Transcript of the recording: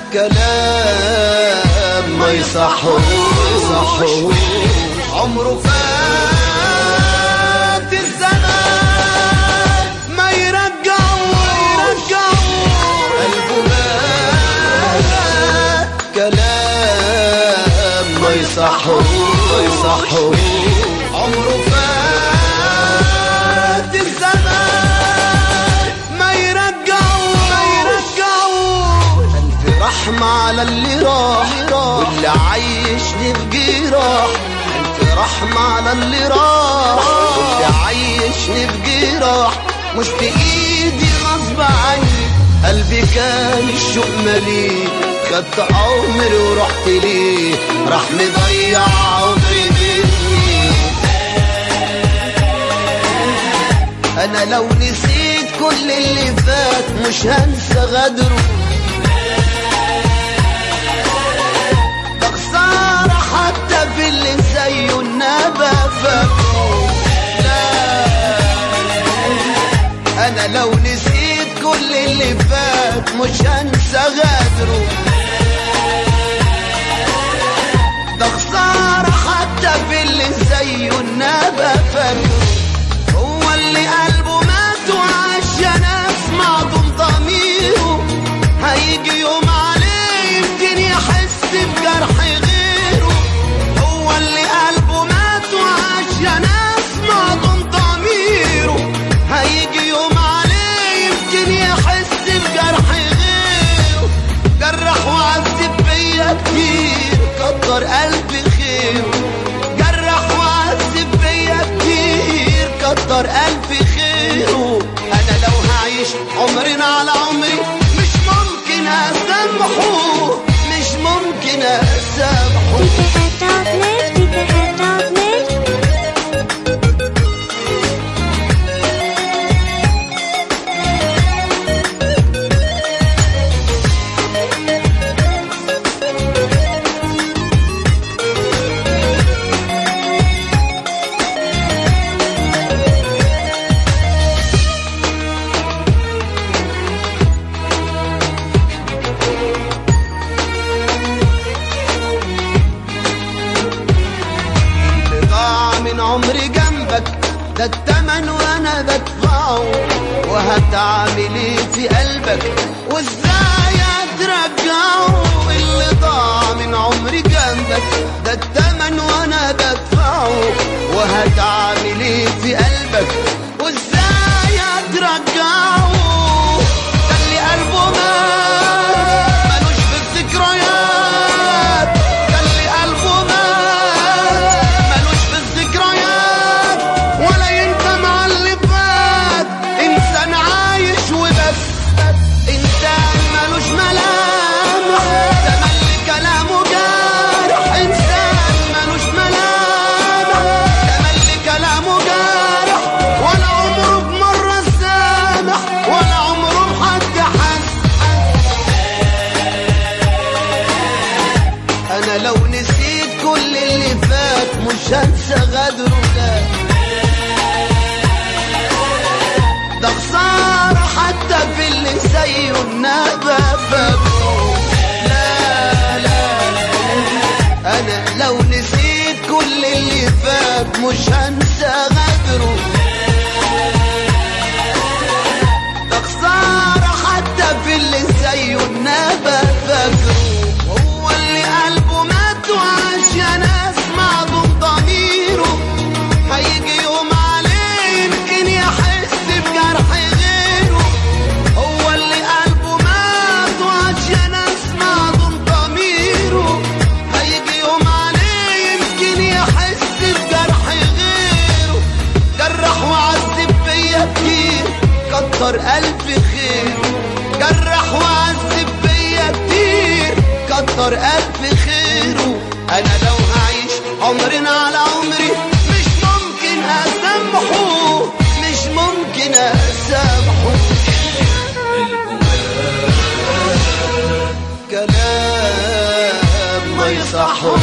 كلام ما يصحوش عمره فات الزمان ما يرجعوش قلبه مات كلام ما يصحوش عمره فات الزمان ما يرجعوش ألف رحمة على اللي راح واللي عايشني بجراح ألف رحمة على اللي راح واللي عايشني بجراح مش بإيدي غصب عني قلبي كان الشوق مليه خدت عمري ورحت ليه راح مضيع عمري مني أنا لو نسيت كل اللي فات مش هنسى غدره ده خسارة حتى في اللي زيه النبى فاكره لا أنا لو نسيت كل اللي فات مش هنسى غدره ده خسارة حتى في اللي زيه النبى فاكره هو اللي قلبه مات وعاش يا ناس معدوم ضميره هيجي يوم عليه يمكن يحس بجرح غيره هو اللي قلبه مات وعاش يا ناس معدوم ضميره هيجي يوم عليه يمكن يحس بجرح غيره جرح وعذب فيا كتير كتر قلبي خيره جرح وعذب فيا كتير كتر قلبي خيره انا لو هعيش عمرنا على عمري مش ممكن اسامحه مش ممكن اسامحه عمري جنبك ده التمن وانا بدفعه وهتعمل ايه في قلبك وازاي هترجعه اللي ضاع من عمري جنبك ده التمن وانا بدفعه وهتعمل ايه في قلبك وازاي هترجعه ده اللي قلبه مات ملوش في الذكريات ده اللي قلبه لو نسيت كل اللي فات مش هنسى غدره ده خسارة حتى في اللي زيه النبى فاكره لا أنا لو نسيت كل اللي فات مش هنسى غدره ده خسارة حتى في اللي زيه النبى فاكره هو اللي قلبه وعاش يا ناس معدوم ضميره هيجي يوم عليه يمكن يحس بجرح غيره هو اللي قلبه مات وعاش يا ناس معدوم ضميره هيجي يوم عليه يمكن يحس بجرح غيره جرح وعذب فيا كتير كتر قلبي خيره جرح وعذب فيا كتير كتر قلبي خيره انا لو هعيش عمرنا على عمري مش ممكن اسامحه مش ممكن اسامحه كلام ما يصحوش